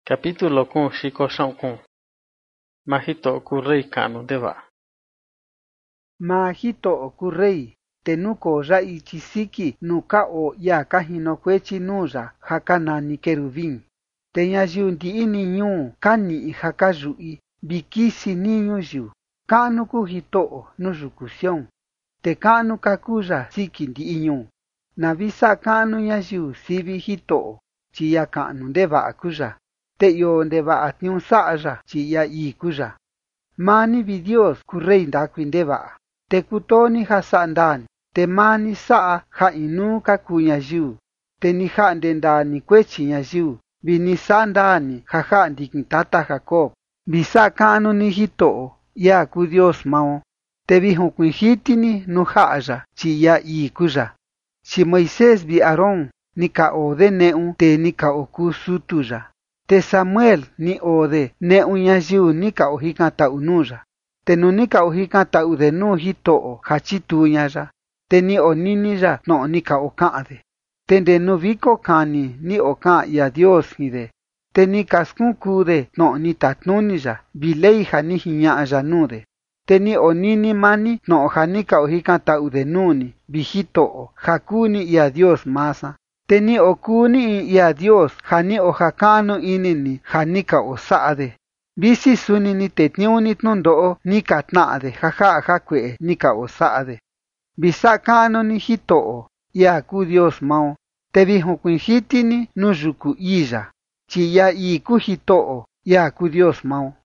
Capítulo kun xiko xa'un kun. Majito'o ku rey ka'nu ndeva'a. Maa Jito'o kuu rey, te nukoo ya ichi siki nuu ka oo ia ka jinokuechi nuu ya ja ka nani querubín. Te ñayiu ndi'i ni ñuu ka ni'i ja ka yu'i vi kisi nii ñuyiu. Ka'nu kuu Jito'o nuu yuku Sión, te ka'nu ka kuu ya siki ndi'i ñuu. Na vi sa'a ka'nu ñayiu sivi Jito'o, chi ia ka'nu ndeva'a kuu ya. Te io ndeva'a tniuu sa'a ya, chi ia ii kuu ya. Maa ni vi Dios kuu rey ndakui ndeva'a. Te kutoo ni ja sa'a ndaa ni, te maa ni sa'a ja inuu ka kuu ñayiu. Te ni ja'nde ndaa ni kuechi ñayiu, vi ni sa'a ndaa ni ja ja'a ndikin tata Jacob. Vi sa'a ka'nu ni Jito'o, ia kuu Dios mao. Te vi jukuin jiti ni nuu ja'a ya, chi ia ii kuu ya. Chi Moisés vi Aarón ni ka oo de ne'u tee ni ka oo kuu sutu ya. Te Samuel ni oo de ne'u ñayiu ni ka oo jikan-ta'u nuu ya. Te nuu ni ka oo jikan-ta'u de nuu Jito'o ja chituu ña ya, te ni onini ya tno'o ni ka oo ka'an de. Te nde nuu viko kani ni oo ka'an ia Dios jin de, te ni ka skunkuu de tno'o ni tatnuni ya vi ley ja ni jiña'a ya nuu de. Te ni onini maa ni tno'o ja ni ka oo jikan-ta'u de nuu ni, vi Jito'o, ja kuu ni ia Dios maa san. Te ni okuu ni in ia Dios ja ni o jaka'nu ini ni ja ni ka oo sa'a de. Visi suni ni tetniuu ni tnundo'o ni ka tna'a de ja ja'a jakue'e ni ka oo sa'a de. Vi sa'a ka'nu ni Jito'o, ia kuu Dios mao. Te vi jukuin jiti ni nuu yuku ii ya, chi ia ii kuu Jito'o, ia kuu Dios mao.